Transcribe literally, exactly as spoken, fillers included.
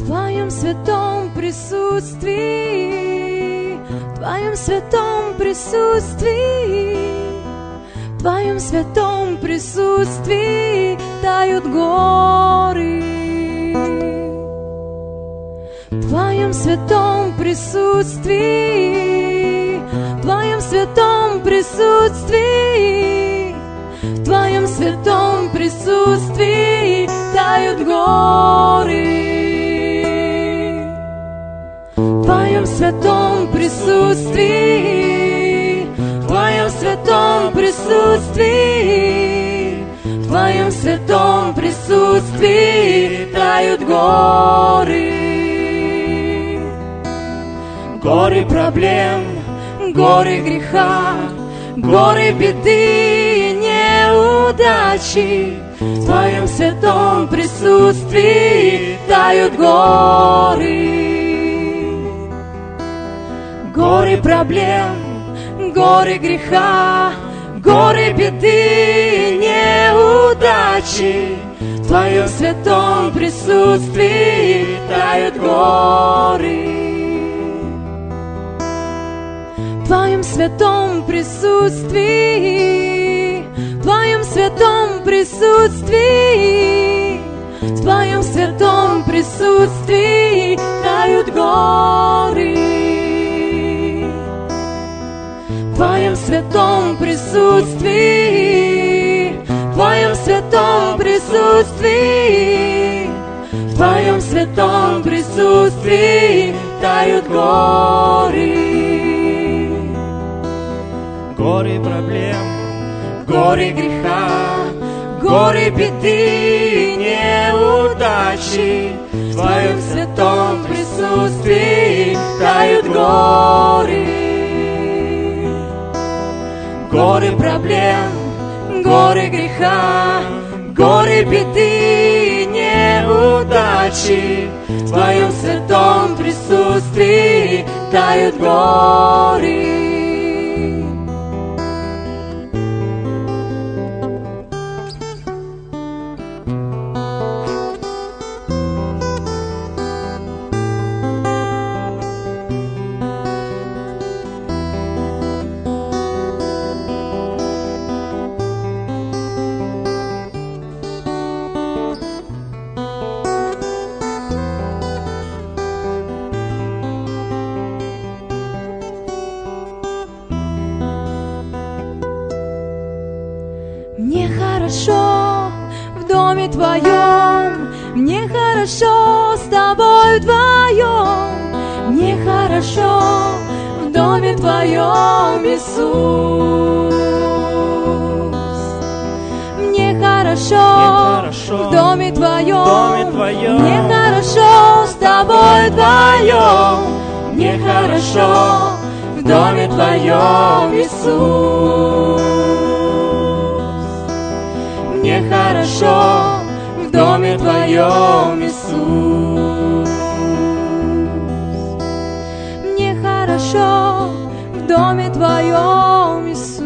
Твоем святом присутствии, в Твоем святом присутствии, в Твоем святом присутствии тают горы. В Твоем святом присутствии, в Твоем святом присутствии, в Твоем святом присутствии тают горы. В Твоем святом присутствии, в Твоем святом присутствии, в Твоем святом присутствии тают горы. Горы проблем, горы греха, горы беды и неудачи. В Твоем святом присутствии тают горы. Горы проблем, горы греха, горы беды и неудачи. В Твоем святом присутствии тают горы. В Твоем святом присутствии, в Твоем святом присутствии, в Твоем святом присутствии тают горы. В Твоем святом присутствии, в Твоем святом присутствии, в Твоем святом присутствии тают горы. Горы проблем, горы греха, горы беды и неудачи. В Твоем святом присутствии тают горы. Горы проблем, горы греха, горы беды и неудачи. В Твоем святом присутствии тают горы. Мне хорошо в доме Твоем, мне хорошо с Тобой вдвоем, мне хорошо в доме Твоем, Иисус. Мне хорошо, мне хорошо в доме Твоем, в доме Твоем, мне хорошо с Тобой вдвоем, мне хорошо в доме Твоем, Иисус. Мне хорошо в доме Твоем, Иисус. Мне хорошо в доме Твоем, Иисус.